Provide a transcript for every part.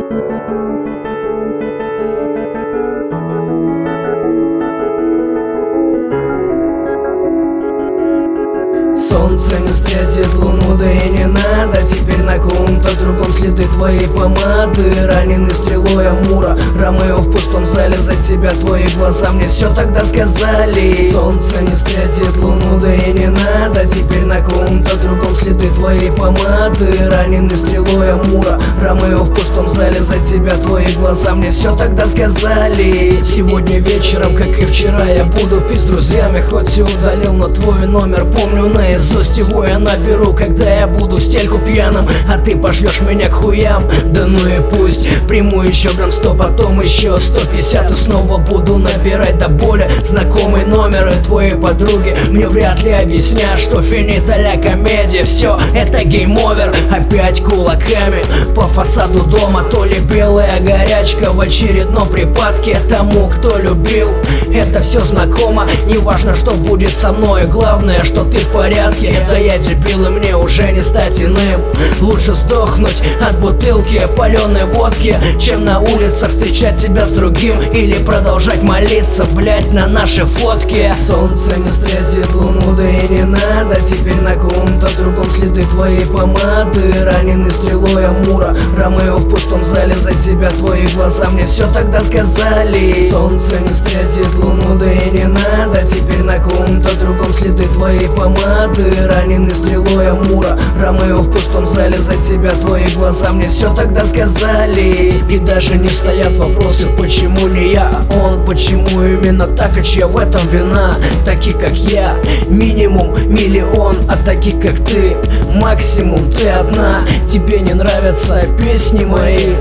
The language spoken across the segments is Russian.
Солнце не встретит луну, да и не надо. Теперь на ком-то другом следы твоей помады. Раненый стрелой Амура, Ромео в пустом зале. За тебя твои глаза мне все тогда сказали. Солнце не встретит луну, да и не надо. Теперь на ком-то другом следы твоей помады. Раненый стрелой Амура, Ромео в пустом зале. За тебя твои глаза мне все тогда сказали. Сегодня вечером, как и вчера, я буду пить с друзьями. Хоть и удалил, но твой номер помню наизусть. Его я наберу, когда я буду в стельку пьяным, а ты пошлешь меня к хуям. Да ну и пусть, приму еще грамм 100, потом еще 150. И снова буду набирать до боли знакомый номер. И твои подруги мне вряд ли объяснят, что финита ля комедия. Все, это гейм-овер. Опять кулаками по фасаду дома. То ли белая горячка в очередном припадке. Тому, кто любил, это все знакомо. Неважно, что будет со мной, главное, что ты в порядке. Да я дебил, и мне уже не стать иным. Лучше сдохнуть от бутылки паленой водки, чем на улицах встречать тебя с другим. Или продолжать молиться, блять, на наши фотки. Солнце не встретит луну, да и не надо. Теперь на ком-то другом следы твоей помады. Раненый стрелой Амура, Ромео в пустом зале. За тебя твои глаза мне все тогда сказали. Солнце не встретит луну, да и не надо. Теперь на ком-то другом следы твоей помады. Раненый стрелой Амура, Ромео в пустом зале. За тебя твои глаза мне все тогда сказали. И даже не стоят вопросы, почему не я, а он. Почему именно так, и чья в этом вина? Таких как я минимум миллион, а таких как ты максимум ты одна. Тебе не нравятся песни мои,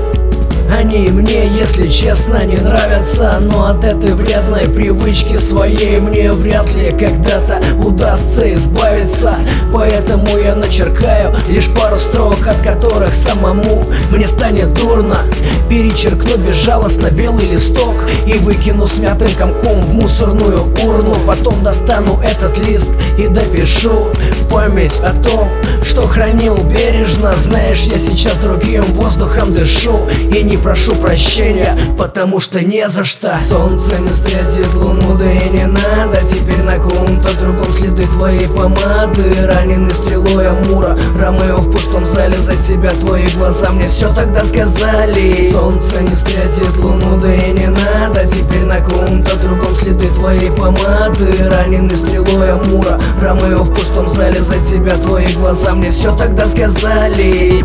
они мне, если честно, не нравятся. Но от этой вредной привычки своей мне вряд ли когда-то удастся избавиться. Поэтому я начеркаю лишь пару строк, от которых самому мне станет дурно. Перечеркну безжалостно белый листок и выкину смятым комком в мусорную урну. Потом достану этот лист и допишу в память о том, что хранил бережно. Знаешь, я сейчас другим воздухом дышу и не прошу прощения, потому что не за что. Солнце не встретит луну, да и не надо. Теперь на ком-то другом следы твоей помады. Раненый стрелой Амура, Ромео в пустом зале. За тебя твои глаза мне все тогда сказали. Солнце не встретит луну, да и не надо. Теперь на ком-то другом следы твоей помады. Раненый стрелой Амура, Ромео в пустом зале. За тебя твои глаза мне все тогда сказали.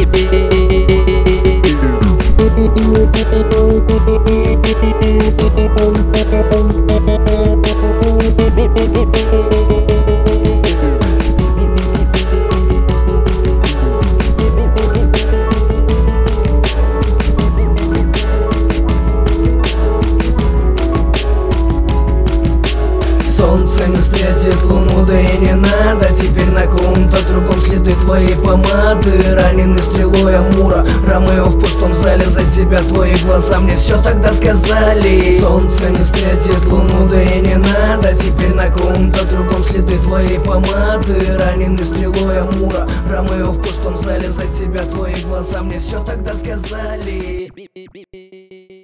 Солнце не встретит луну, да и не надо. Теперь на ком-то другом следы твоей помады. Раненый стрелой Амура, Ромео в пустом зале. За тебя твои глаза мне все тогда сказали. Солнце не встретит луну, да и не надо. Теперь на ком-то другом следы твоей помады. Раненый стрелой Амура, Ромео в пустом зале. За тебя твои глаза мне все тогда сказали.